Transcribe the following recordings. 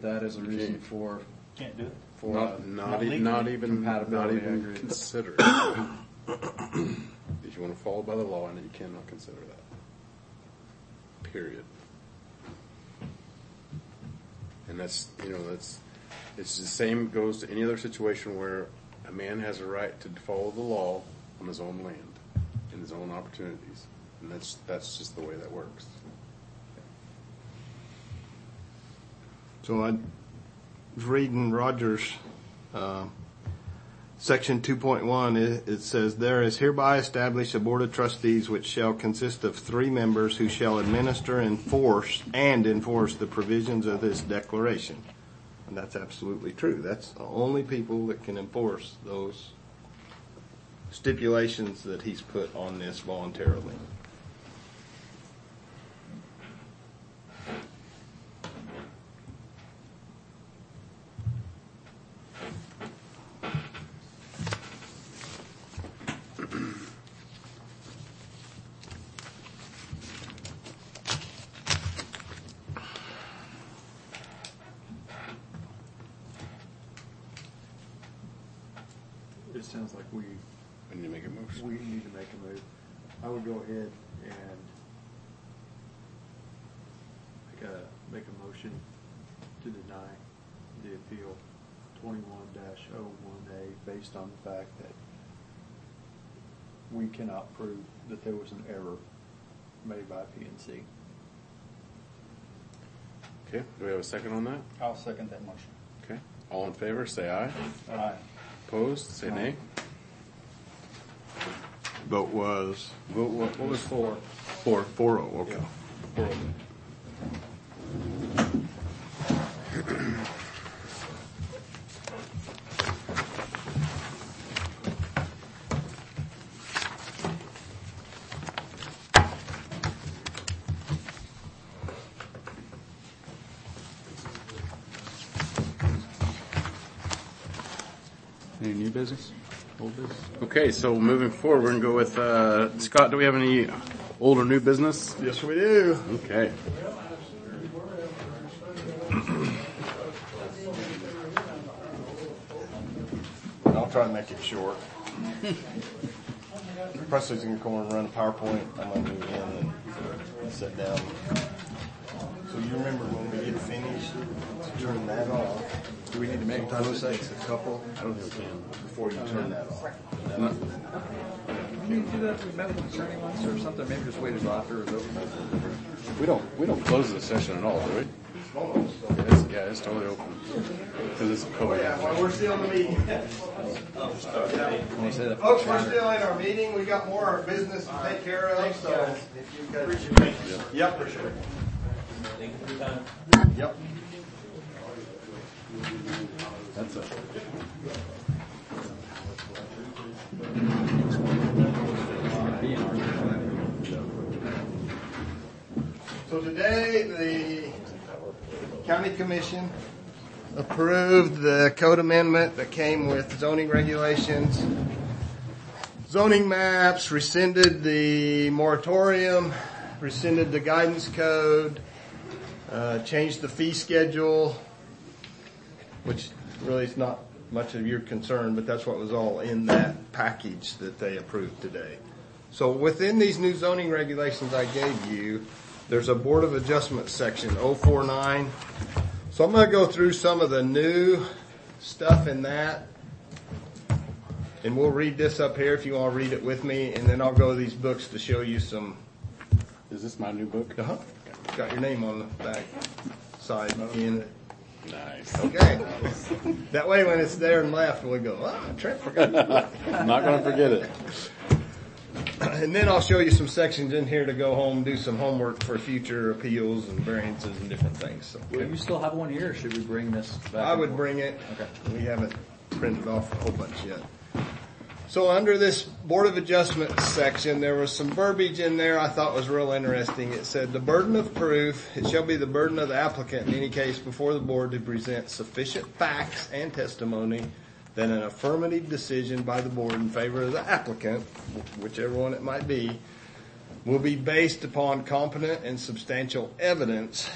that as a reason for can't do it. For not even consider it. If you want to follow by the law, and you cannot consider that. Period. And it's the same goes to any other situation where a man has a right to follow the law on his own land, in his own opportunities, and that's just the way that works. So I was reading Rogers, section 2.1, it says, there is hereby established a board of trustees which shall consist of 3 members who shall administer, enforce the provisions of this declaration. And that's absolutely true. That's the only people that can enforce those stipulations that he's put on this voluntarily. It sounds like we need to make a motion. We need to make a move. I would go ahead and make a motion to deny the appeal 21-01A based on the fact that we cannot prove that there was an error made by PNC. Okay, do we have a second on that? I'll second that motion. Okay, all in favor, say aye. Aye. Opposed, say nay. Vote was? What was 4? 4-0, okay. Yeah. 4-0. Any new business? Old business? Okay, so moving forward, we're going to go with, Scott, do we have any old or new business? Yes, we do. Okay. I'll try to make it short. Presley's going to come and run a PowerPoint. I'm going to move in and sit down. So you remember when we get finished, to turn that off. Do we need to make Sometimes it takes a couple. I don't think we can. Before you turn that off. No. Can you do that? We met with the attorney once or something? Maybe just wait until after it's over. We don't close the session at all, do we? Almost. It's totally open. Because it's COVID. Yeah, well, we're still in the meeting. Folks, we're still in our meeting. We got more business to take care of. So if you guys, yep, for sure. Thank you for your time. Yep. That's it. So today, the County Commission approved the code amendment that came with zoning regulations, zoning maps, rescinded the moratorium, rescinded the guidance code, changed the fee schedule, which really is not much of your concern, but that's what was all in that package that they approved today. So within these new zoning regulations I gave you, there's a Board of Adjustment section, 049. So I'm going to go through some of the new stuff in that, and we'll read this up here if you want to read it with me, and then I'll go to these books to show you some. Is this my new book? Uh-huh. Got your name on the back side in it. Nice. Okay. That way when it's there and left, we go, Trent forgot the book. I'm not going to forget it. And then I'll show you some sections in here to go home and do some homework for future appeals and variances and different things. So, Will you still have one here, or should we bring this back? I would bring it. Okay. We haven't printed off a whole bunch yet. So under this Board of Adjustment section, there was some verbiage in there I thought was real interesting. It said, the burden of proof, it shall be the burden of the applicant in any case before the board to present sufficient facts and testimony that an affirmative decision by the board in favor of the applicant, whichever one it might be, will be based upon competent and substantial evidence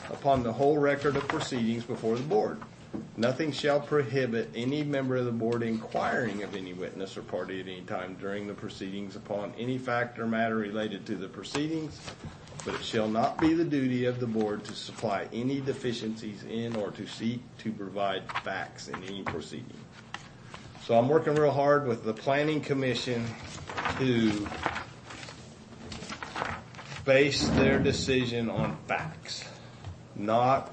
upon the whole record of proceedings before the board. Nothing shall prohibit any member of the board inquiring of any witness or party at any time during the proceedings upon any fact or matter related to the proceedings, but it shall not be the duty of the board to supply any deficiencies in or to seek to provide facts in any proceeding. So I'm working real hard with the planning commission to base their decision on facts, not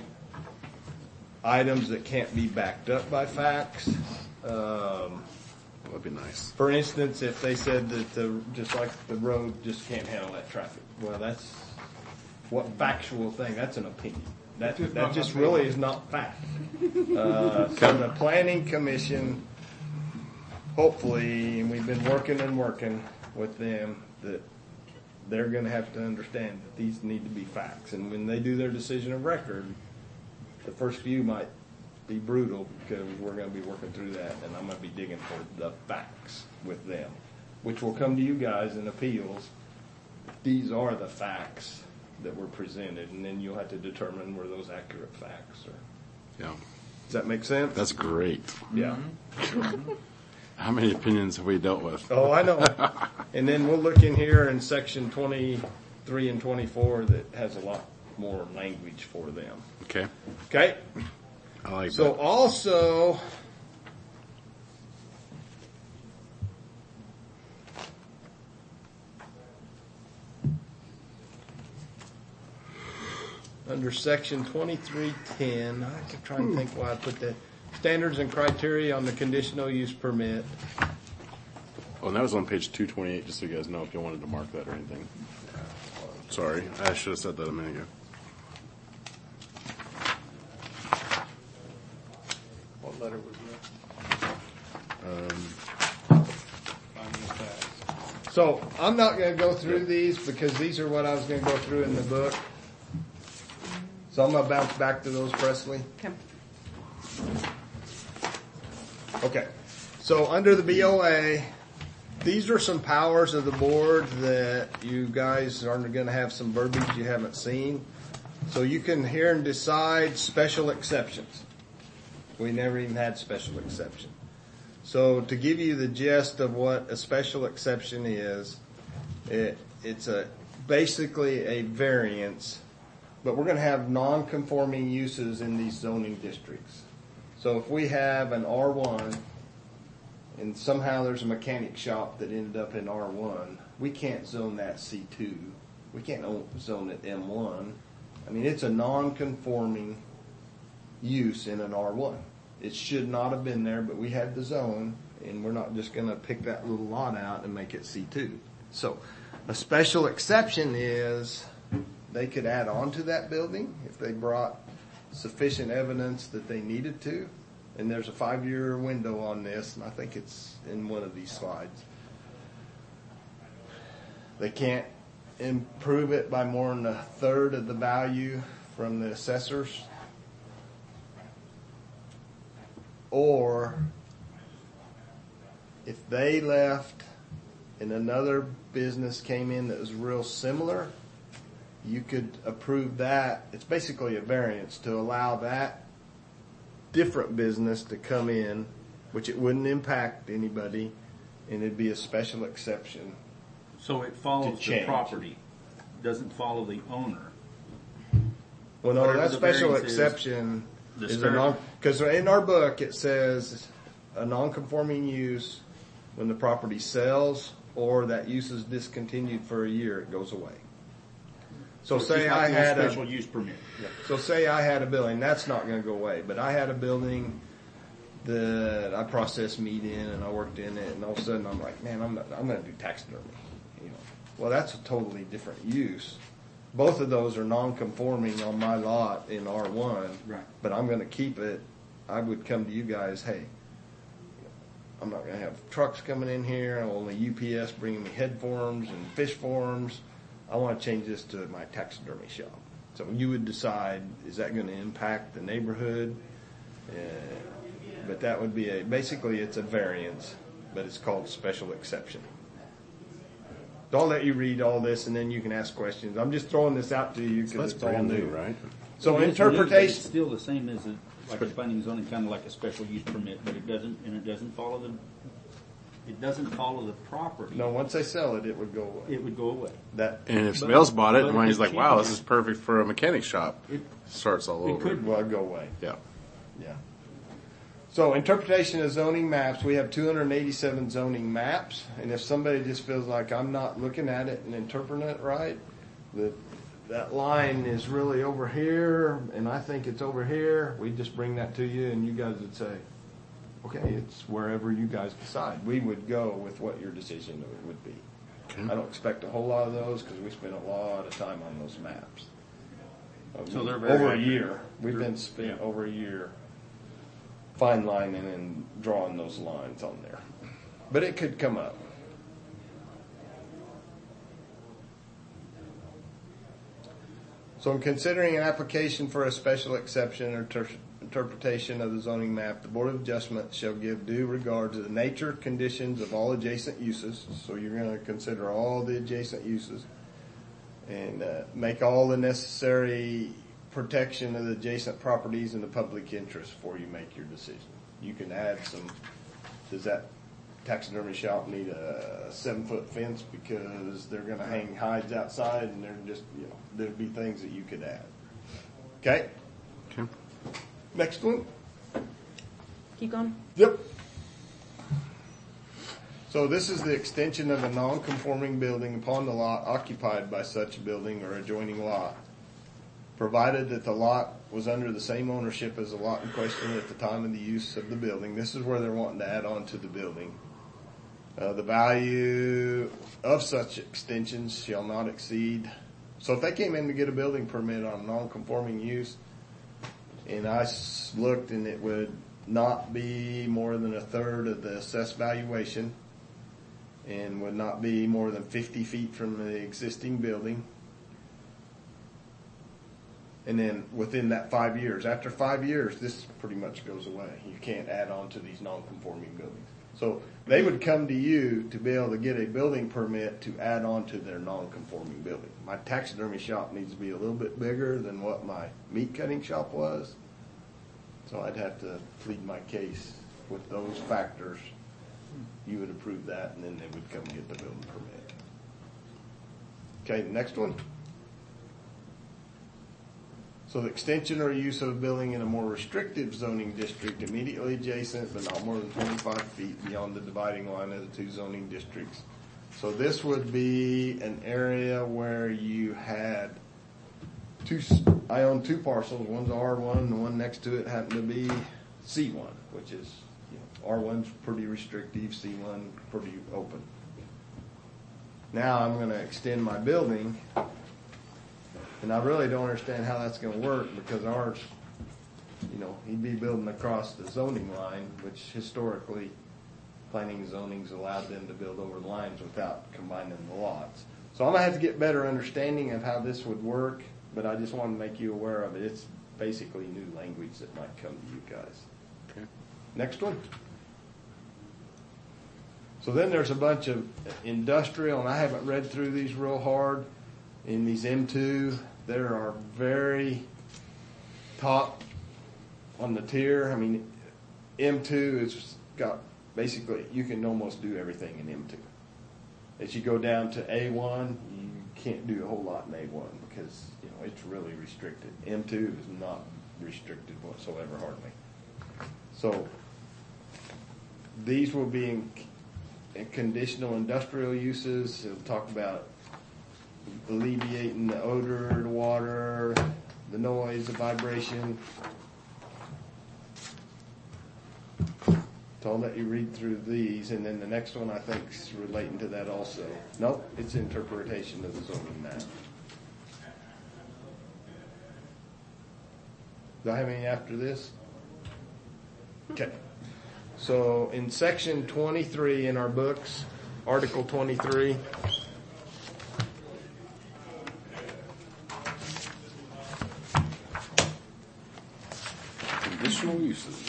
items that can't be backed up by facts. That'd be nice. For instance, if they said that just like the road just can't handle that traffic, well, that's what factual thing? That's an opinion. That just really is not fact. So the planning commission, hopefully, and we've been working with them, that they're going to have to understand that these need to be facts. And when they do their decision of record, the first few might be brutal because we're going to be working through that, and I'm going to be digging for the facts with them, which will come to you guys in appeals. These are the facts that were presented, and then you'll have to determine were those accurate facts. Yeah. Does that make sense? That's great. Yeah. How many opinions have we dealt with? Oh, I know. And then we'll look in here in section 23 and 24 that has a lot more language for them. Okay. Okay? I like So that. also, under section 2310, I could try and think why I put that. Standards and criteria on the conditional use permit. Oh, and that was on page 228, just so you guys know if you wanted to mark that or anything. Sorry, I should have said that a minute ago. What letter was that? So I'm not going to go through these because these are what I was going to go through in the book. So I'm going to bounce back to those, Presley. Okay. So under the BOA, these are some powers of the board that you guys are going to have some verbiage you haven't seen. So you can hear and decide special exceptions. We never even had special exception. So to give you the gist of what a special exception is, it's basically a variance, but we're going to have non-conforming uses in these zoning districts. So if we have an R1 and somehow there's a mechanic shop that ended up in R1, we can't zone that C2. We can't zone it M1. I mean, it's a non-conforming use in an R1. It should not have been there, but we had the zone, and we're not just going to pick that little lot out and make it C2. So a special exception is they could add on to that building if they brought sufficient evidence that they needed to. And there's a 5-year window on this, and I think it's in one of these slides. They can't improve it by more than a third of the value from the assessors. Or if they left and another business came in that was real similar, you could approve that. It's basically a variance to allow that different business to come in, which it wouldn't impact anybody, and it'd be a special exception. So it follows To the change. property, doesn't follow the owner. Well, no, Whatever that the special variance is, exception the is a start- because in our book it says a non-conforming use when the property sells or that use is discontinued for a year, it goes away. So It's say just I like your had special a use permit. so say I had a building, that's not going to go away, but I had a building that I processed meat in and I worked in it, and all of a sudden I'm like, man, I'm going to do taxidermy. You know, well, that's a totally different use. Both of those are non-conforming on my lot in R1, Right. but I'm going to keep it. I would come to you guys, hey, I'm not going to have trucks coming in here, only UPS bringing me head forms and fish forms. I want to change this to my taxidermy shop. So you would decide, is that going to impact the neighborhood? But that would be basically it's a variance, but it's called special exception. So I'll let you read all this and then you can ask questions. I'm just throwing this out to you So because that's it's all brand new. new, right? So It is, but interpretation. It's still the same as like a planning and zoning, kind of like a special use permit, but it doesn't follow the property. No, once they sell it, it would go away. It would go away. That And if But- somebody else bought it, but and when it he's like, wow, this changes. is perfect for a mechanic shop, It- starts all it over. could- will go away. Yeah. Yeah. So interpretation of zoning maps, we have 287 zoning maps, and if somebody just feels like I'm not looking at it and interpreting it right, that line is really over here, and I think it's over here, we just bring that to you, and you guys would say, okay, it's wherever you guys decide. We would go with what your decision would be. Okay. I don't expect a whole lot of those because we spend a lot of time on those maps. So they're very over a accurate. year. We've been spent over a year fine lining and drawing those lines on there. But it could come up. So in considering an application for a special exception or interpretation of the zoning map, the Board of Adjustment shall give due regard to the nature, conditions of all adjacent uses. So you're going to consider all the adjacent uses and make all the necessary protection of the adjacent properties in the public interest before you make your decision. You can add some, does that taxidermy shop need a 7-foot fence because they're going to hang hides outside, and they're just, there'd be things that you could add. Okay? Okay. Next one. Keep going. Yep. So this is the extension of a non-conforming building upon the lot occupied by such building or adjoining lot, provided that the lot was under the same ownership as the lot in question at the time of the use of the building. This is where they're wanting to add on to the building. The value of such extensions shall not exceed. So if they came in to get a building permit on non-conforming use, and I looked and it would not be more than a third of the assessed valuation and would not be more than 50 feet from the existing building. And then within that 5 years, after 5 years, this pretty much goes away. You can't add on to these non-conforming buildings. So they would come to you to be able to get a building permit to add on to their non-conforming building. My taxidermy shop needs to be a little bit bigger than what my meat cutting shop was. So I'd have to plead my case with those factors. You would approve that, and then they would come get the building permit. Okay, next one. So the extension or use of a building in a more restrictive zoning district immediately adjacent but not more than 25 feet beyond the dividing line of the two zoning districts. So this would be an area where you had I own two parcels. One's R1 and the one next to it happened to be C1, which is, R1's pretty restrictive, C1 pretty open. Now I'm going to extend my building. And I really don't understand how that's going to work because ours, he'd be building across the zoning line, which historically planning and zoning's allowed them to build over the lines without combining the lots. So I'm going to have to get better understanding of how this would work, but I just want to make you aware of it. It's basically new language that might come to you guys. Okay. Next one. So then there's a bunch of industrial, and I haven't read through these real hard. In these M2, there are very top on the tier. I mean, M2 has got basically, you can almost do everything in M2. As you go down to A1, you can't do a whole lot in A1 because, it's really restricted. M2 is not restricted whatsoever, hardly. So these will be in conditional industrial uses. It'll talk about alleviating the odor, the water, the noise, the vibration. So I'll let you read through these, and then the next one I think is relating to that also. Nope, it's interpretation of the zoning map. Do I have any after this? Okay. So in section 23 in our books, Article 23, Conditional uses.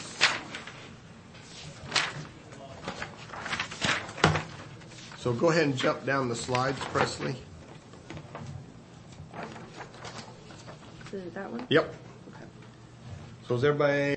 so go ahead and jump down the slides, Presley. to that one? Yep. So is everybody